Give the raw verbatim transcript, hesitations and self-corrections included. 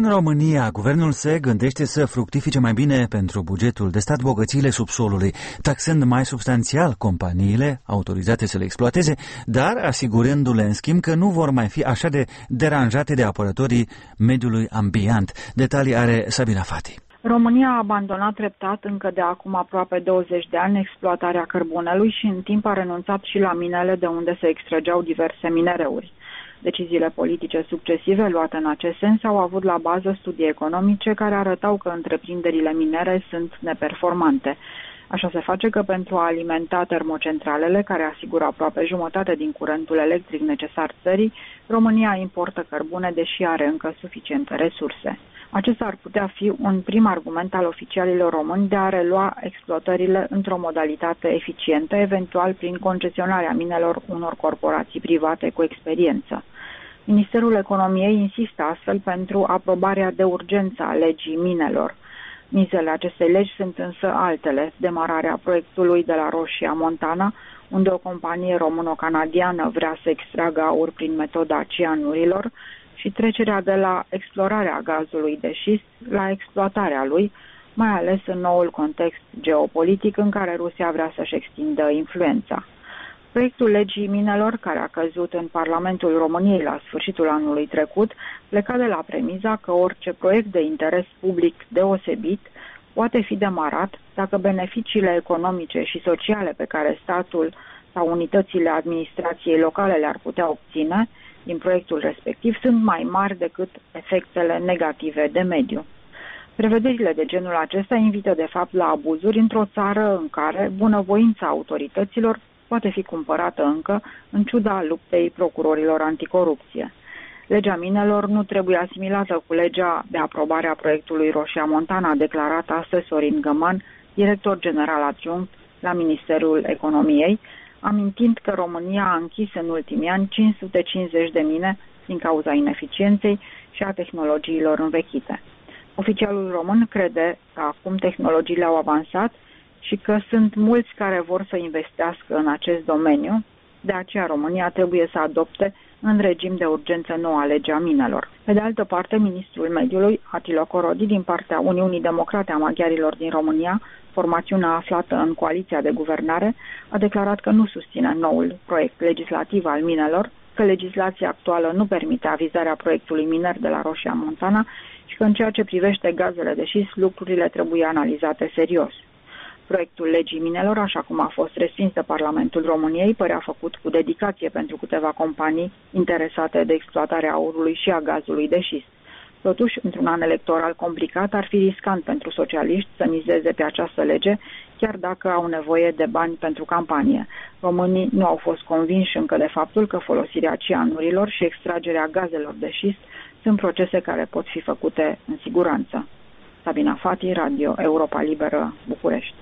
În România, guvernul se gândește să fructifice mai bine pentru bugetul de stat bogățiile subsolului, taxând mai substanțial companiile autorizate să le exploateze, dar asigurându-le în schimb că nu vor mai fi așa de deranjate de apărătorii mediului ambient. Detalii are Sabina Fati. România a abandonat treptat încă de acum aproape douăzeci de ani exploatarea cărbunelui și în timp a renunțat și la minele de unde se extrageau diverse minereuri. Deciziile politice succesive luate în acest sens au avut la bază studii economice care arătau că întreprinderile minere sunt neperformante. Așa se face că pentru a alimenta termocentralele, care asigură aproape jumătate din curentul electric necesar țării, România importă cărbune, deși are încă suficiente resurse. Acesta ar putea fi un prim argument al oficialilor români de a relua exploatările într-o modalitate eficientă, eventual prin concesionarea minelor unor corporații private cu experiență. Ministerul Economiei insistă astfel pentru aprobarea de urgență a legii minelor. Mizele acestei legi sunt însă altele: demararea proiectului de la Roșia Montana, unde o companie româno-canadiană vrea să extragă aur prin metoda cianurilor, și trecerea de la explorarea gazului de șist la exploatarea lui, mai ales în noul context geopolitic în care Rusia vrea să-și extindă influența. Proiectul legii minelor, care a căzut în Parlamentul României la sfârșitul anului trecut, pleca de la premiza că orice proiect de interes public deosebit poate fi demarat dacă beneficiile economice și sociale pe care statul sau unitățile administrației locale le-ar putea obține din proiectul respectiv sunt mai mari decât efectele negative de mediu. Prevederile de genul acesta invită de fapt la abuzuri într-o țară în care bunăvoința autorităților poate fi cumpărată încă, în ciuda luptei procurorilor anticorupție. Legea minelor nu trebuie asimilată cu legea de aprobare a proiectului Roșia Montana, a declarat astăzi Sorin Găman, director general adjunct la Ministerul Economiei, amintind că România a închis în ultimii ani cinci sute cincizeci de mine din cauza ineficienței și a tehnologiilor învechite. Oficialul român crede că acum tehnologiile au avansat și că sunt mulți care vor să investească în acest domeniu, de aceea România trebuie să adopte în regim de urgență noua legea minelor. Pe de altă parte, ministrul mediului, Attila Corodi, din partea Uniunii Democrate a Maghiarilor din România, formațiunea aflată în coaliția de guvernare, a declarat că nu susține noul proiect legislativ al minelor, că legislația actuală nu permite avizarea proiectului miner de la Roșia Montana și că în ceea ce privește gazele de șist, lucrurile trebuie analizate serios. Proiectul legii minelor, așa cum a fost respins de Parlamentul României, părea făcut cu dedicație pentru câteva companii interesate de exploatarea aurului și a gazului de șist. Totuși, într-un an electoral complicat, ar fi riscant pentru socialiști să mizeze pe această lege, chiar dacă au nevoie de bani pentru campanie. Românii nu au fost convinși încă de faptul că folosirea cianurilor și extragerea gazelor de șist sunt procese care pot fi făcute în siguranță. Sabina Fati, Radio Europa Liberă, București.